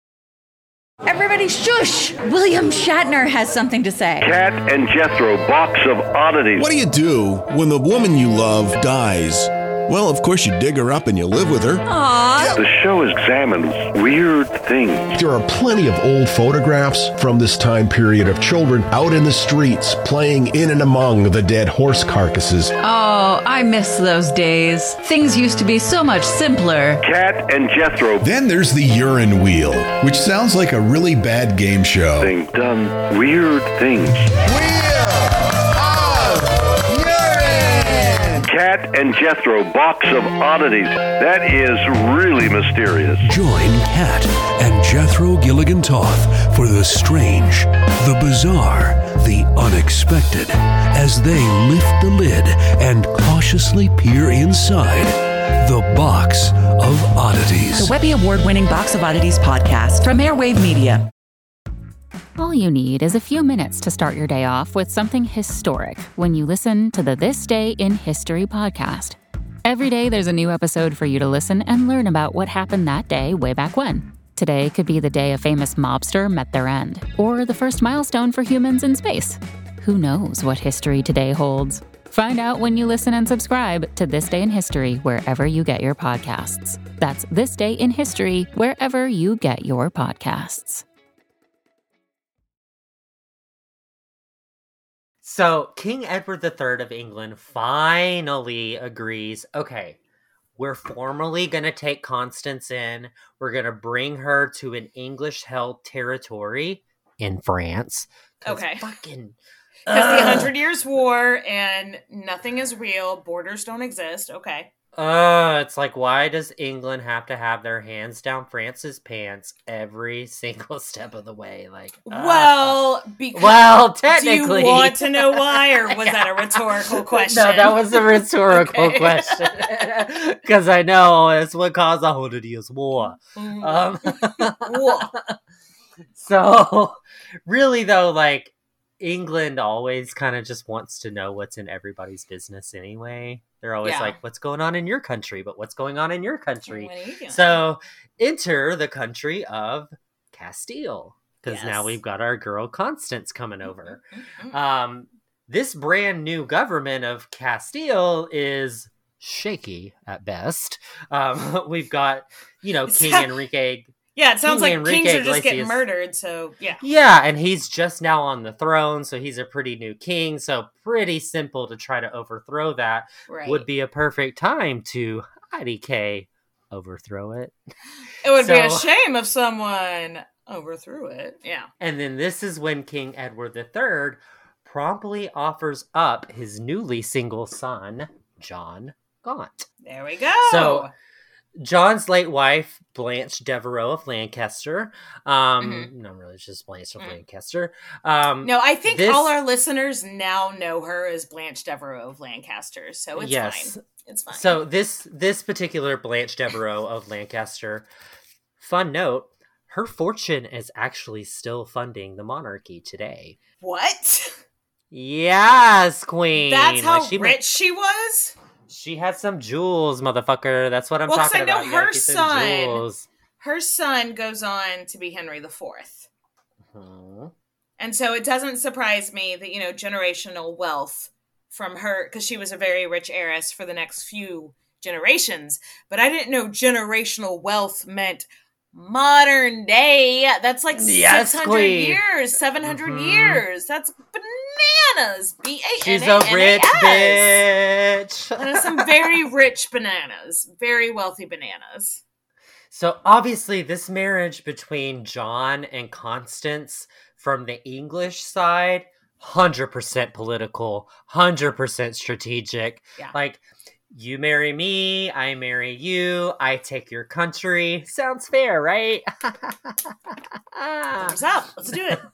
Speaker 9: Everybody shush! William Shatner has something to say.
Speaker 10: Cat and Jethro, box of oddities.
Speaker 11: What do you do when the woman you love dies?
Speaker 10: Well, of course, you dig her up and you live with her.
Speaker 9: Aww.
Speaker 11: The show examines weird things.
Speaker 12: There are plenty of old photographs from this time period of children out in the streets playing in and among the dead horse carcasses.
Speaker 9: Oh, I miss those days. Things used to be so much simpler.
Speaker 11: Cat and Jethro.
Speaker 10: Then there's the urine wheel, which sounds like a really bad game show.
Speaker 11: They've done weird things. Cat and Jethro, Box of Oddities. That is really mysterious.
Speaker 13: Join Cat and Jethro Gilligan Toth for the strange, the bizarre, the unexpected, as they lift the lid and cautiously peer inside the Box of Oddities.
Speaker 9: The Webby Award-winning Box of Oddities podcast from Airwave Media.
Speaker 1: All you need is a few minutes to start your day off with something historic when you listen to the This Day in History podcast. Every day there's a new episode for you to listen and learn about what happened that day way back when. Today could be the day a famous mobster met their end, or the first milestone for humans in space. Who knows what history today holds? Find out when you listen and subscribe to This Day in History wherever you get your podcasts. That's This Day in History wherever you get your podcasts.
Speaker 4: So, King Edward the Third of England finally agrees, okay, we're formally going to take Constance in. We're going to bring her to an English-held territory in France.
Speaker 5: Okay.
Speaker 4: Fucking...
Speaker 5: Because the Hundred Years' War and nothing is real. Borders don't exist. Okay.
Speaker 4: Uh, it's like, why does England have to have their hands down France's pants every single step of the way? Like, uh,
Speaker 5: well, because
Speaker 4: well, technically,
Speaker 5: do you want to know why, or was that a rhetorical question?
Speaker 4: No, that was a rhetorical
Speaker 5: Okay.
Speaker 4: question because I know it's what caused the Hundred Years' War.
Speaker 5: Mm.
Speaker 4: Um, so, really, though, like, England always kind of just wants to know what's in everybody's business anyway. They're always
Speaker 5: Yeah.
Speaker 4: like, what's going on in your country? But what's going on in your country?
Speaker 5: What are you doing?
Speaker 4: So enter the country of Castile. Because now
Speaker 5: Yes.
Speaker 4: we've got our girl Constance coming over.
Speaker 5: Mhm.
Speaker 4: Um, this brand new government of Castile is shaky at best. Um, we've got, you know, King Enrique...
Speaker 5: Yeah, it sounds
Speaker 4: King
Speaker 5: like
Speaker 4: Enrique
Speaker 5: kings are just getting
Speaker 4: Iglesias.
Speaker 5: murdered, so yeah.
Speaker 4: Yeah, and he's just now on the throne, so he's a pretty new king, so pretty simple to try to overthrow that.
Speaker 5: Right.
Speaker 4: Would be a perfect time to I D K overthrow it.
Speaker 5: It would be a
Speaker 4: So-
Speaker 5: shame if someone overthrew it. Yeah.
Speaker 4: And then this is when King Edward the Third promptly offers up his newly single son, John Gaunt.
Speaker 5: There we go.
Speaker 4: So John's late wife, Blanche Devereux of Lancaster. Um,
Speaker 5: Mm-hmm.
Speaker 4: No, really, it's just Blanche of Lancaster. Um,
Speaker 5: no, I think
Speaker 4: this-
Speaker 5: all our listeners now know her as Blanche Devereaux of Lancaster, so it's
Speaker 4: Yes.
Speaker 5: fine. It's fine.
Speaker 4: So this this particular Blanche Devereux of Lancaster, fun note, her fortune is actually still funding the monarchy today.
Speaker 5: What?
Speaker 4: Yes, queen.
Speaker 5: That's how
Speaker 4: Like, she
Speaker 5: rich she was?
Speaker 4: She had some jewels, motherfucker. That's what I'm
Speaker 5: Well, 'cause
Speaker 4: talking
Speaker 5: I know
Speaker 4: about. You gotta
Speaker 5: her
Speaker 4: keep them
Speaker 5: son-
Speaker 4: jewels.
Speaker 5: Her son goes on to be Henry the Fourth.
Speaker 4: Mhm.
Speaker 5: And so it doesn't surprise me that, you know, generational wealth from her, because she was a very rich heiress for the next few generations. But I didn't know generational wealth meant modern day. That's like
Speaker 4: Yes,
Speaker 5: six hundred
Speaker 4: queen.
Speaker 5: years, seven hundred
Speaker 4: Mhm.
Speaker 5: years. That's bananas. B A N
Speaker 4: She's
Speaker 5: A
Speaker 4: a
Speaker 5: N A
Speaker 4: rich
Speaker 5: S.
Speaker 4: bitch.
Speaker 5: That is some very rich bananas. Very wealthy bananas.
Speaker 4: So obviously this marriage between John and Constance from the English side, one hundred percent political, one hundred percent strategic.
Speaker 5: Yeah.
Speaker 4: Like, you marry me, I marry you, I take your country. Sounds fair, right?
Speaker 5: Thumbs up. Let's do it.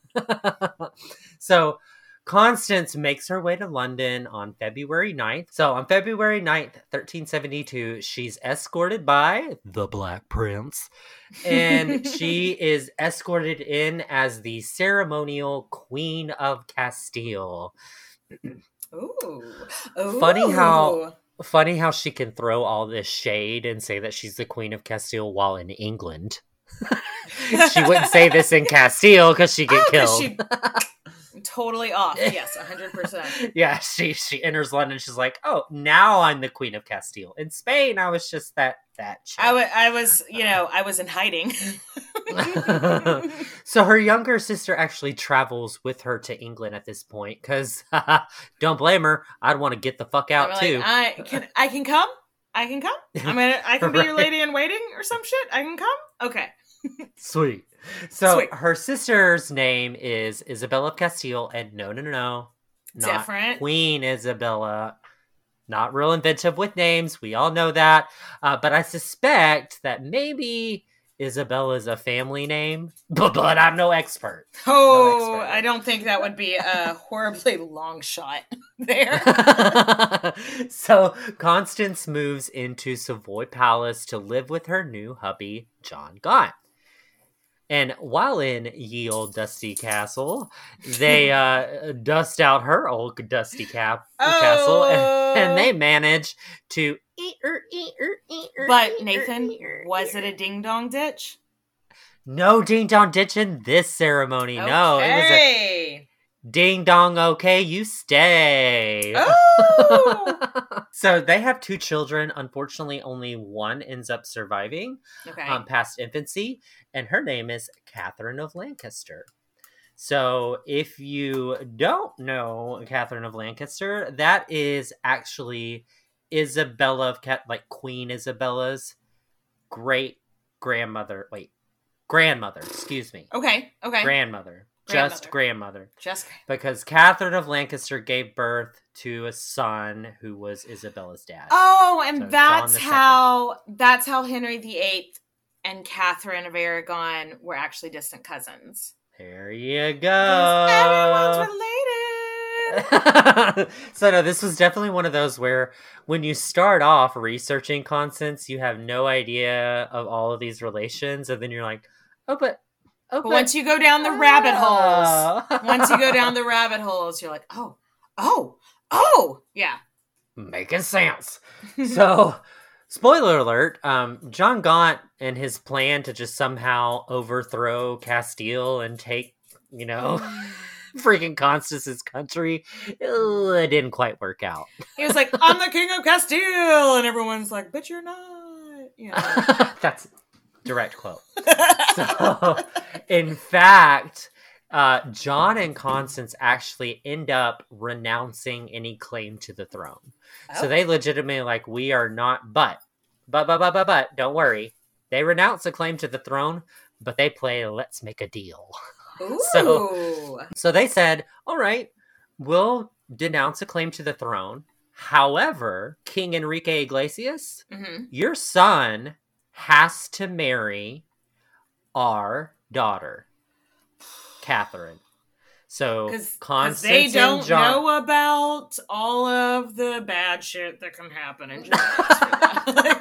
Speaker 4: So Constance makes her way to London on February ninth. So on February ninth, thirteen seventy-two, she's escorted by the Black Prince. And she is escorted in as the ceremonial Queen of Castile.
Speaker 5: Ooh. Ooh.
Speaker 4: Funny how funny how she can throw all this shade and say that she's the Queen of Castile while in England. She wouldn't say this in Castile because she'd get
Speaker 5: Oh, 'cause
Speaker 4: killed.
Speaker 5: she totally off. Yes, one hundred percent.
Speaker 4: Yeah, she she enters London. She's like, oh, now I'm the Queen of Castile. In Spain, I was just that that chick.
Speaker 5: I, w- I was, you know, I was in hiding.
Speaker 4: So her younger sister actually travels with her to England at this point because don't blame her. I'd want to get the fuck out
Speaker 5: I'm
Speaker 4: too.
Speaker 5: Like, I can I can come. I can come. I'm gonna. I can be your lady in waiting or some shit. I can come. Okay.
Speaker 4: Sweet. So
Speaker 5: Sweet.
Speaker 4: her sister's name is Isabella of Castile, and no, no, no, no, not
Speaker 5: Different.
Speaker 4: Queen Isabella. Not real inventive with names. We all know that. Uh, but I suspect that maybe Isabella's a family name, but, but I'm no expert.
Speaker 5: Oh,
Speaker 4: no expert.
Speaker 5: I don't think that would be a horribly long shot there.
Speaker 4: So Constance moves into Savoy Palace to live with her new hubby, John Gaunt. And while in ye old dusty castle, they uh, dust out her old dusty cap-
Speaker 5: Oh.
Speaker 4: castle, and, and they manage to eat her, eat her, eat her.
Speaker 5: But
Speaker 4: eat her,
Speaker 5: Nathan,
Speaker 4: eat her,
Speaker 5: was
Speaker 4: eat
Speaker 5: it
Speaker 4: her.
Speaker 5: a ding dong ditch?
Speaker 4: No ding dong ditch in this ceremony. No, it was a
Speaker 5: Okay.
Speaker 4: ding dong. Okay, you stay.
Speaker 5: Oh.
Speaker 4: So they have two children. Unfortunately, only one ends up surviving.
Speaker 5: Okay.
Speaker 4: Um, past infancy, and her name is Catherine of Lancaster. So if you don't know Catherine of Lancaster, that is actually Isabella of Cat, like Queen Isabella's great grandmother. Wait, grandmother. Excuse me.
Speaker 5: Okay. Okay.
Speaker 4: Grandmother. Just grandmother.
Speaker 5: Just
Speaker 4: Because Catherine of Lancaster gave birth to a son who was Isabella's dad.
Speaker 5: Oh, and
Speaker 4: So
Speaker 5: that's
Speaker 4: John the
Speaker 5: how that's how Henry the Eighth and Catherine of Aragon were actually distant cousins.
Speaker 4: There you go.
Speaker 5: Everyone's related.
Speaker 4: So no, this was definitely one of those where when you start off researching Constance, you have no idea of all of these relations, and then you're like, oh, but oh,
Speaker 5: But once you go down the rabbit
Speaker 4: Ah.
Speaker 5: holes, once you go down the rabbit holes, you're like, oh, oh, oh, yeah.
Speaker 4: making sense. So, spoiler alert, um, John Gaunt and his plan to just somehow overthrow Castile and take, you know, freaking Constance's country, uh, it didn't quite work out.
Speaker 5: He was like, I'm the king of Castile, and everyone's like, but you're not. You know.
Speaker 4: That's direct quote. So, in fact, uh, John and Constance actually end up renouncing any claim to the throne.
Speaker 5: Oh.
Speaker 4: So they legitimately like, we are not, but, but, but, but, but, but, don't worry. They renounce a claim to the throne, but they play, let's make a deal.
Speaker 5: Ooh.
Speaker 4: So, so they said, all right, we'll denounce a claim to the throne. However, King Enrique Iglesias,
Speaker 5: mm-hmm.
Speaker 4: your son has to marry our daughter, Catherine. So Constance
Speaker 5: they don't
Speaker 4: and John
Speaker 5: know about all of the bad shit that can happen in Japan.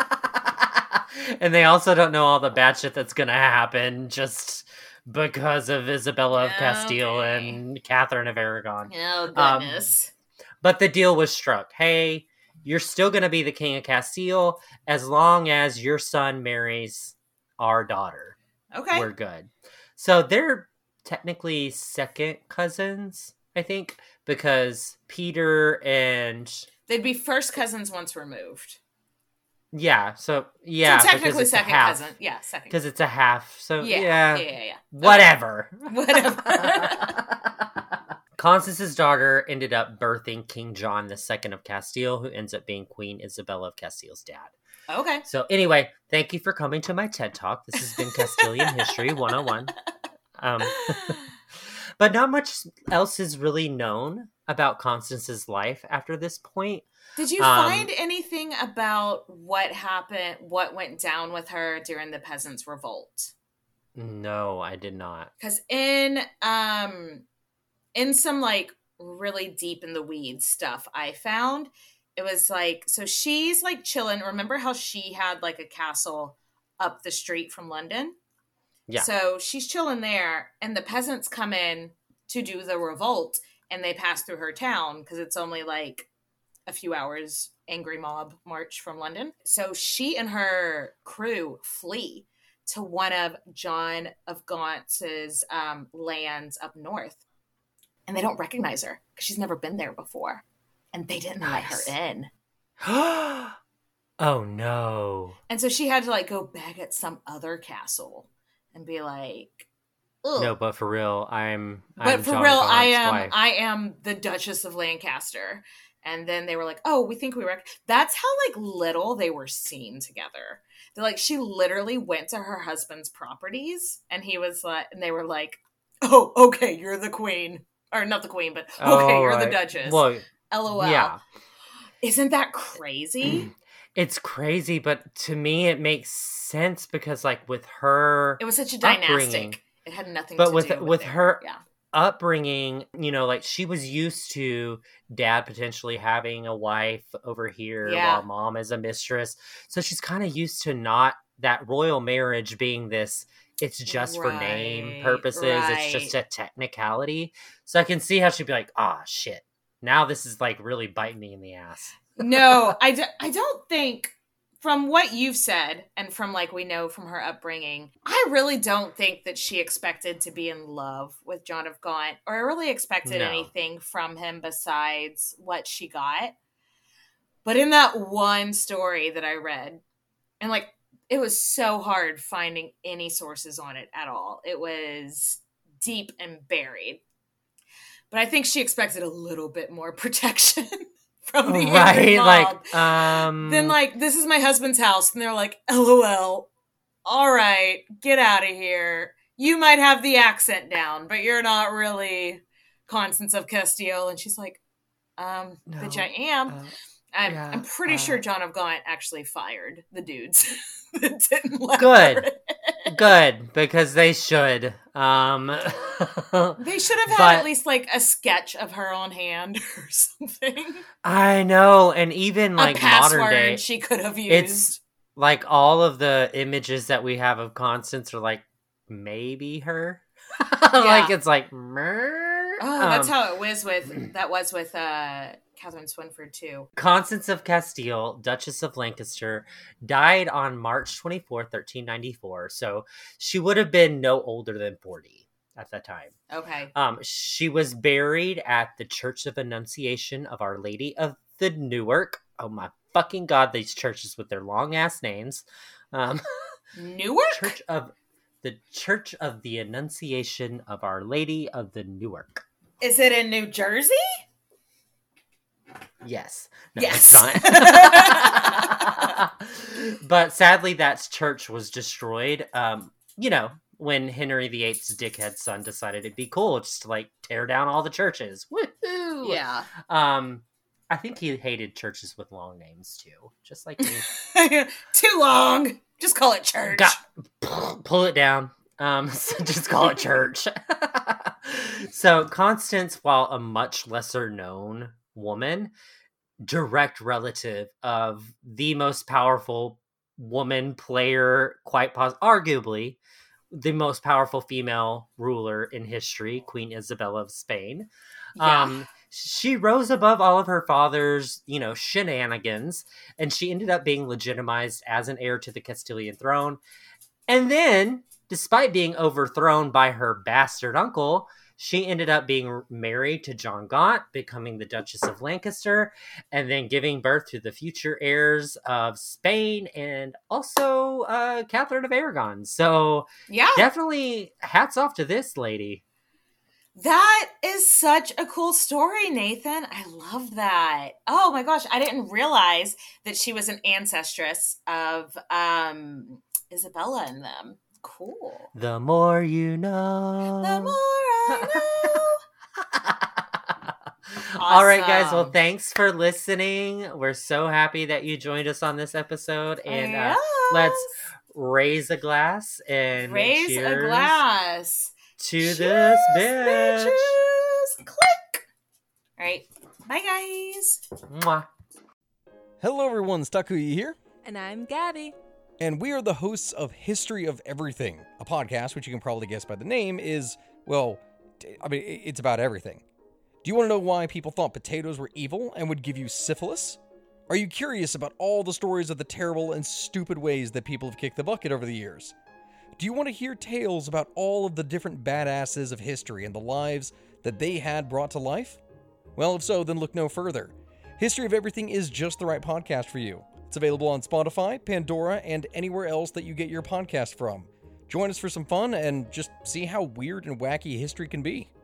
Speaker 4: and they also don't know all the bad shit that's gonna happen just because of Isabella of Castile
Speaker 5: Okay.
Speaker 4: and Catherine of Aragon.
Speaker 5: Oh, goodness.
Speaker 4: Um, but the deal was struck. Hey, you're still gonna be the King of Castile as long as your son marries our daughter.
Speaker 5: Okay.
Speaker 4: We're good. So they're technically second cousins, I think, because Peter and
Speaker 5: They'd be first cousins once removed.
Speaker 4: yeah, so yeah,
Speaker 5: so
Speaker 4: because
Speaker 5: technically
Speaker 4: it's a
Speaker 5: second
Speaker 4: half.
Speaker 5: cousin. Yeah, second.
Speaker 4: Because it's a half. So
Speaker 5: Yeah,
Speaker 4: yeah,
Speaker 5: yeah, yeah, yeah.
Speaker 4: whatever.
Speaker 5: Whatever.
Speaker 4: Constance's daughter ended up birthing King John the Second of Castile, who ends up being Queen Isabella of Castile's dad.
Speaker 5: Okay.
Speaker 4: So anyway, thank you for coming to my TED Talk. This has been Castilian History one oh one. Um, but not much else is really known about Constance's life after this point.
Speaker 5: Did you
Speaker 4: Um,
Speaker 5: find anything about what happened, what went down with her during the Peasants' Revolt?
Speaker 4: No, I did not.
Speaker 5: Because in um in some like really deep in the weeds stuff I found, it was like, so she's like chilling. Remember how she had like a castle up the street from London?
Speaker 4: Yeah.
Speaker 5: So she's chilling there, and the peasants come in to do the revolt, and they pass through her town because it's only like a few hours angry mob march from London. So she and her crew flee to one of John of Gaunt's um, lands up north. and they don't recognize her because she's never been there before. And they didn't
Speaker 4: Nice.
Speaker 5: let her in.
Speaker 4: Oh, no.
Speaker 5: And so she had to like go back at some other castle and be like, ugh.
Speaker 4: No, but for real, I'm.
Speaker 5: But
Speaker 4: I'm
Speaker 5: for
Speaker 4: John
Speaker 5: real,
Speaker 4: Gaunt's
Speaker 5: I am
Speaker 4: wife.
Speaker 5: I am the Duchess of Lancaster. And then they were like, oh, we think we rec-. That's how like little they were seen together. They're like, she literally went to her husband's properties and he was like, and they were like, oh, okay, you're the queen. Or not the queen, but okay,
Speaker 4: Oh,
Speaker 5: you're
Speaker 4: right.
Speaker 5: the Duchess.
Speaker 4: Well,
Speaker 5: LOL.
Speaker 4: yeah.
Speaker 5: Isn't that crazy?
Speaker 4: It's crazy, but to me, it makes sense because, like, with her,
Speaker 5: It was such a
Speaker 4: upbringing-
Speaker 5: dynastic. It had nothing
Speaker 4: but
Speaker 5: to
Speaker 4: with
Speaker 5: do with,
Speaker 4: with
Speaker 5: it.
Speaker 4: her
Speaker 5: Yeah.
Speaker 4: upbringing, you know, like she was used to dad potentially having a wife over here
Speaker 5: Yeah.
Speaker 4: while mom is a mistress, so she's kind of used to not that royal marriage being this. It's just for name
Speaker 5: Right,
Speaker 4: purposes. It's just a technicality. So I can see how she'd be like, "Ah, shit! Now this is like really biting me in the ass."
Speaker 5: No, I, d- I don't think, from what you've said and from like we know from her upbringing, I really don't think that she expected to be in love with John of Gaunt or really expected
Speaker 4: No.
Speaker 5: anything from him besides what she got. But in that one story that I read, and like it was so hard finding any sources on it at all. It was deep and buried. But I think she expected a little bit more protection from the
Speaker 4: Right,
Speaker 5: angry mob.
Speaker 4: like, um,
Speaker 5: Then like, this is my husband's house, and they're like, LOL. All right, get out of here. You might have the accent down, but you're not really Constance of Castile. And she's like, um,
Speaker 4: No,
Speaker 5: bitch, I am.
Speaker 4: uh,
Speaker 5: I'm,
Speaker 4: yeah,
Speaker 5: I'm pretty
Speaker 4: uh,
Speaker 5: sure John of Gaunt actually fired the dudes that didn't let
Speaker 4: Good.
Speaker 5: her.
Speaker 4: Good, because they should. Um,
Speaker 5: They should have had
Speaker 4: but-
Speaker 5: at least like a sketch of her on hand or something.
Speaker 4: I know, and even like
Speaker 5: a password
Speaker 4: modern day,
Speaker 5: she could have used.
Speaker 4: it's like all of the images that we have of Constance are like maybe her. Like it's like, mer.
Speaker 5: Oh, that's
Speaker 4: Um,
Speaker 5: how it was with that was with uh Catherine Swynford too.
Speaker 4: Constance of Castile, Duchess of Lancaster, died on March twenty-fourth, thirteen ninety-four. So she would have been no older than forty at that time.
Speaker 5: Okay.
Speaker 4: Um, she was buried at the Church of Annunciation of Our Lady of the Newark. Oh my fucking god, these churches with their long ass names. Um,
Speaker 5: Newark?
Speaker 4: Church of the Church of the Annunciation of Our Lady of the Newark.
Speaker 5: Is it in New Jersey?
Speaker 4: Yes. No,
Speaker 5: Yes.
Speaker 4: it's not. But sadly, that church was destroyed. Um, you know, when Henry the Eighth's dickhead son decided it'd be cool just to like tear down all the churches. Woohoo!
Speaker 5: Yeah.
Speaker 4: Um, I think he hated churches with long names too, just like me.
Speaker 5: Too long. Just call it church.
Speaker 4: Got, pull it down. Um, so just call it church. So Constance, while a much lesser known woman, direct relative of the most powerful woman player, quite pos- arguably the most powerful female ruler in history, Queen Isabella of Spain.
Speaker 5: Yeah.
Speaker 4: Um, she rose above all of her father's, you know, shenanigans, and she ended up being legitimized as an heir to the Castilian throne. And then, despite being overthrown by her bastard uncle, she ended up being married to John Gaunt, becoming the Duchess of Lancaster, and then giving birth to the future heirs of Spain and also uh, Catherine of Aragon. So,
Speaker 5: Yeah.
Speaker 4: definitely hats off to this lady.
Speaker 5: That is such a cool story, Nathan. I love that. Oh my gosh, I didn't realize that she was an ancestress of um Isabella and them. Cool.
Speaker 4: The more you know.
Speaker 5: The more I know.
Speaker 4: All right, guys. Well,
Speaker 5: Awesome.
Speaker 4: thanks for listening. We're so happy that you joined us on this episode. And uh,
Speaker 5: Yes.
Speaker 4: let's raise a glass and
Speaker 5: Raise
Speaker 4: cheers
Speaker 5: a glass.
Speaker 4: to
Speaker 5: Cheers,
Speaker 4: this bitch.
Speaker 5: bitches. Click. All right. Bye, guys.
Speaker 4: Mwah.
Speaker 14: Hello everyone, Stakuyi here.
Speaker 15: And I'm Gabby.
Speaker 14: And we are the hosts of History of Everything, a podcast which you can probably guess by the name is, well, I mean, it's about everything. Do you want to know why people thought potatoes were evil and would give you syphilis? Are you curious about all the stories of the terrible and stupid ways that people have kicked the bucket over the years? Do you want to hear tales about all of the different badasses of history and the lives that they had brought to life? Well, if so, then look no further. History of Everything is just the right podcast for you. It's available on Spotify, Pandora, and anywhere else that you get your podcast from. Join us for some fun and just see how weird and wacky history can be.